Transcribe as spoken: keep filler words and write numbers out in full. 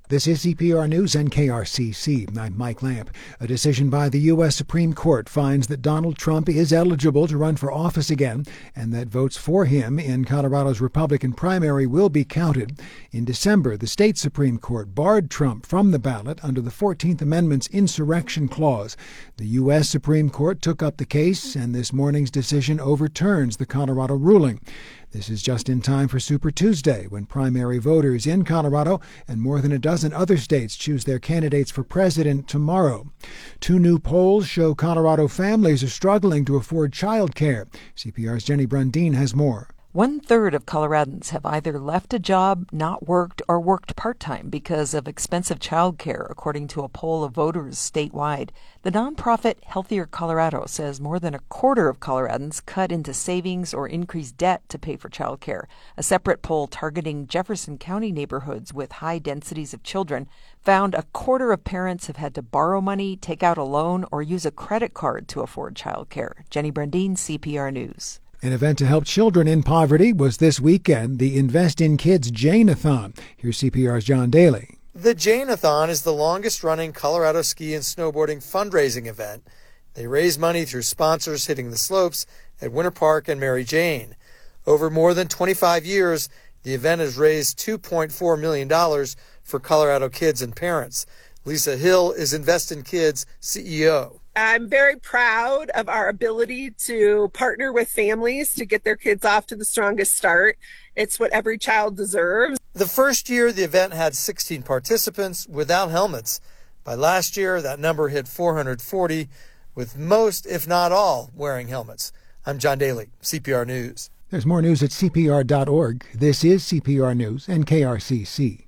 This is C P R News and K R C C. I'm Mike Lamp. A decision by the U S Supreme Court finds that Donald Trump is eligible to run for office again and that votes for him in Colorado's Republican primary will be counted. In December, the state Supreme Court barred Trump from the ballot under the fourteenth Amendment's insurrection clause. The U S Supreme Court took up the case, and this morning's decision overturns the Colorado ruling. This is just in time for Super Tuesday, when primary voters in Colorado and more than a dozen other states choose their candidates for president tomorrow. Two new polls show Colorado families are struggling to afford child care. C P R's Jenny Brundin has more. One-third of Coloradans have either left a job, not worked, or worked part-time because of expensive child care, according to a poll of voters statewide. The nonprofit Healthier Colorado says more than a quarter of Coloradans cut into savings or increased debt to pay for child care. A separate poll targeting Jefferson County neighborhoods with high densities of children found a quarter of parents have had to borrow money, take out a loan, or use a credit card to afford child care. Jenny Brundin, C P R News. An event to help children in poverty was this weekend, the Invest in Kids Jane-a-thon. Here's C P R's John Daly. The Jane-a-thon is the longest-running Colorado ski and snowboarding fundraising event. They raise money through sponsors hitting the slopes at Winter Park and Mary Jane. Over more than twenty-five years, the event has raised two point four million dollars for Colorado kids and parents. Lisa Hill is Invest in Kids C E O. I'm very proud of our ability to partner with families to get their kids off to the strongest start. It's what every child deserves. The first year, the event had sixteen participants without helmets. By last year, that number hit four hundred forty, with most, if not all, wearing helmets. I'm John Daly, C P R News. There's more news at C P R dot org. This is C P R News and K R C C.